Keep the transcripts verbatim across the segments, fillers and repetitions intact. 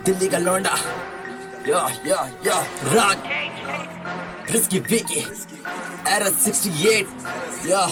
दिल्ली का लौंडा, या या या राग, risky Vicky, era sixty eight, या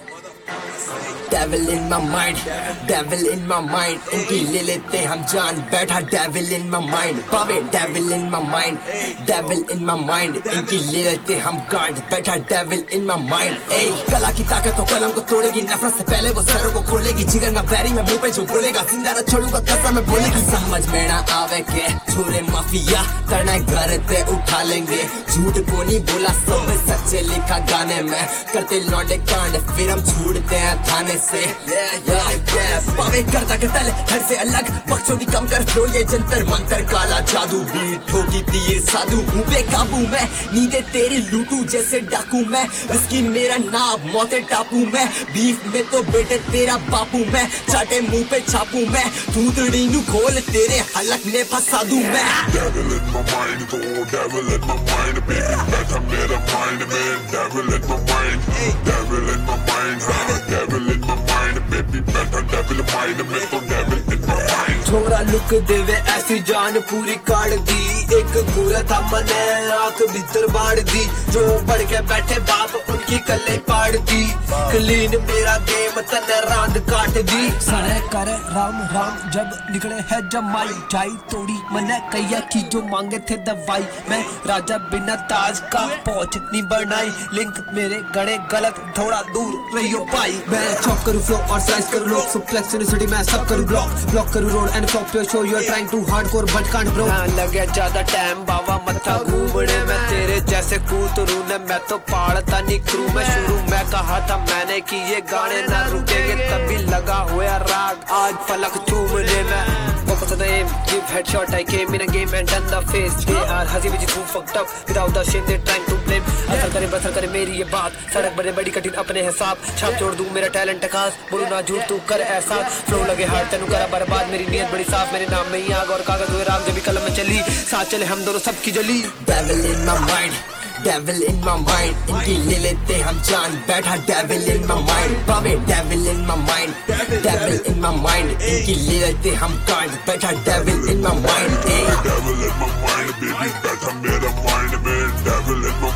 Devil in my mind, devil in my mind, इनकी ले लेते हम जान, बैठा devil in my mind, पावे devil in my mind, devil in my mind, इनकी ले लेते हम गांड, बैठा devil in my mind, ey कला की ताकत तो कलम को तोड़ेगी, नफरत से पहले वो सरों को खोलेगी, जिगर ना बैरी में मुंह पे जो बोलेगा, जिंदा ना छोड़ूंगा कसम में बोलेगी, समझ में ना आवे के छोरे माफिया, करना घर पे उठा लेंगे, झूठ को नहीं बोला सब सच्चे लिखा गाने में, करते लौंडे कांड, फिर हम छूटते हैं थाने से, yeah, yeah, yeah. पावे करता के तले हर से अलग, बक्सों की कम कर फ्लो, ये जंतर मंतर काला जादू, बीट ठोकी तीर साधु, हूँ बेकाबू मैं, नींदे तेरी लूटू जैसे डाकू मैं, इसकी मेरा नाम मौते टापू मैं, बीफ में तो बेटे तेरा बापू मैं, चाटे मुंह पे छापू मैं, थूतड़ी नू खोल तेरे हलक में फंसा दूं मैं। Devil in my mind, तो devil in my mind, baby बैठा मेरा mind में, devil in my mind, devil in my mind, devil in my mind, baby बैठा devil mind में, तो devil in my mind। छोरा लुक देवे ऐसी जान पूरी काट दी, एक पूरा था मने आंख भीतर बाढ़ दी, जो बढ़ के बैठे बाप उनकी कले पाड़ दी, क्लीन मेरा गेम तने रांद काट दी, सारे करे राम राम जब निकले है जमाई, जाई तोड़ी मने कैया की जो मांगे थे दवाई, मैं राजा बिना ताज का पहुंच नहीं बनाई, लिंक मेरे गड़े गलत थोड़ा दूर रहियो पाई, मैं चॉप करूं फ्लो और स्लाइस करूं लोग, सुप्लेक्स यूनिवर्सिटी मैं सब करूं ब्लॉक, ब्लॉक करूं road and flop your show, you are trying to hardcore but can't bro, ना लगे ज्यादा टाइम बाबा मत्था घूमने में, तेरे जैसे कूतरू ने मैं तो पाड़ता नहीं क्रू में, शुरू मैं कहा था मैंने कि ये गाने ना रुकेंगे, तभी लगा हुआ राग आज फलक चूमने में, focus on the aim, give headshot, I came in a game and done the face, they are हंसी विजी too fucked up, without the shame they trying to blame, असर करे बसर करे मेरी ये बात, सड़क बने बड़ी कठिन अपने हिसाब, छाप छोड़ दूं मेरा टैलेंट खास, बोलू ना झूठ तू कर ऐसा, फ्लो लगे हार्ड तेनू करा बर्बाद, मेरी नीयत बड़ी साफ, मेरे नाम में ही आग और कागज हुए राग, जब भी कलम में चली, साथ चले हम दोनों सबकी जली। Devil in my mind, devil in my mind, इनकी ले लेते हम जान, बैठा devil in my mind, पावे devil in my mind, devil in my mind, इनकी ले लेते हम कांड, बैठा devil in my mind, devil in my mind, baby बैठा मेरा mind में, devil in my